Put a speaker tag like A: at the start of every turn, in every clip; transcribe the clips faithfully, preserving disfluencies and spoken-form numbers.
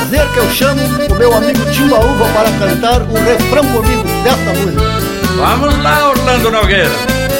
A: prazer que eu chamo o meu amigo Timbaúva para cantar o refrão comigo desta música.
B: Vamos lá, Orlando Nogueira.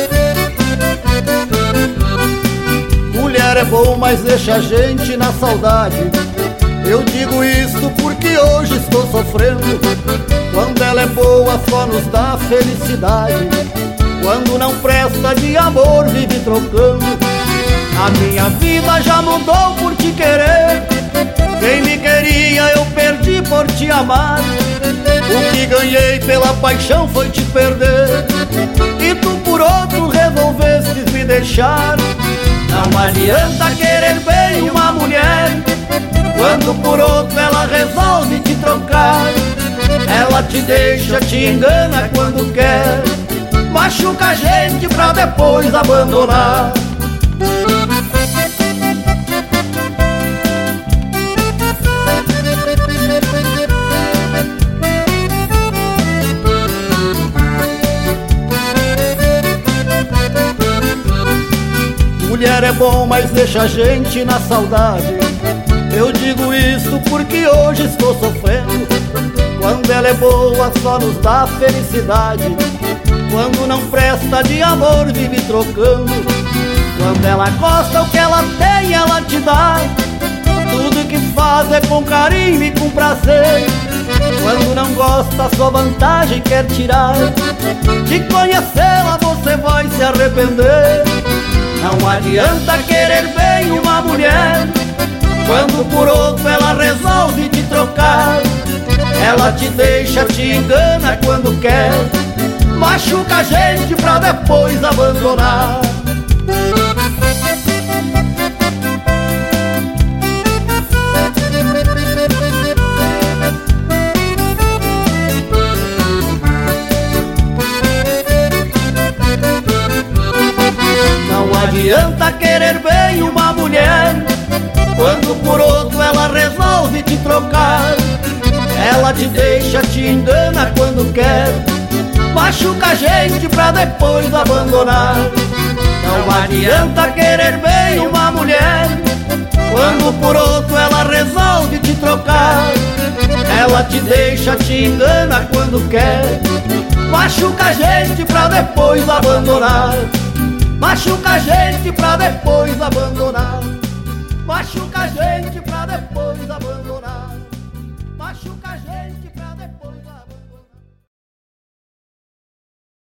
A: Mulher é bom, mas deixa a gente na saudade. Eu digo isto porque hoje estou sofrendo. Quando ela é boa só nos dá felicidade. Quando não presta de amor vive trocando. A minha vida já mudou por te querer. Quem me queria eu perdi por te amar. O que ganhei pela paixão foi te perder. E tu por outro resolvestes me deixar. Não adianta querer bem uma mulher quando por outro ela resolve te trocar. Ela te deixa, te engana quando quer, machuca a gente pra depois abandonar. Mulher é bom, mas deixa a gente na saudade. Eu digo isso porque hoje estou sofrendo. Quando ela é boa só nos dá felicidade. Quando não presta de amor vive trocando. Quando ela gosta o que ela tem ela te dá. Tudo que faz é com carinho e com prazer. Quando não gosta sua vantagem quer tirar. De conhecê-la você vai se arrepender. Não adianta querer bem uma mulher quando por outro ela resolve te trocar. Ela te deixa, te engana quando quer, machuca a gente pra depois abandonar. Não adianta querer bem uma mulher quando por outro ela resolve te trocar. Ela te deixa, te engana quando quer, machuca a gente pra depois abandonar. Não adianta querer bem uma mulher quando por outro ela resolve te trocar. Ela te deixa, te engana quando quer, machuca a gente pra depois abandonar. Machuca a gente pra depois abandonar. Machuca a gente pra depois abandonar.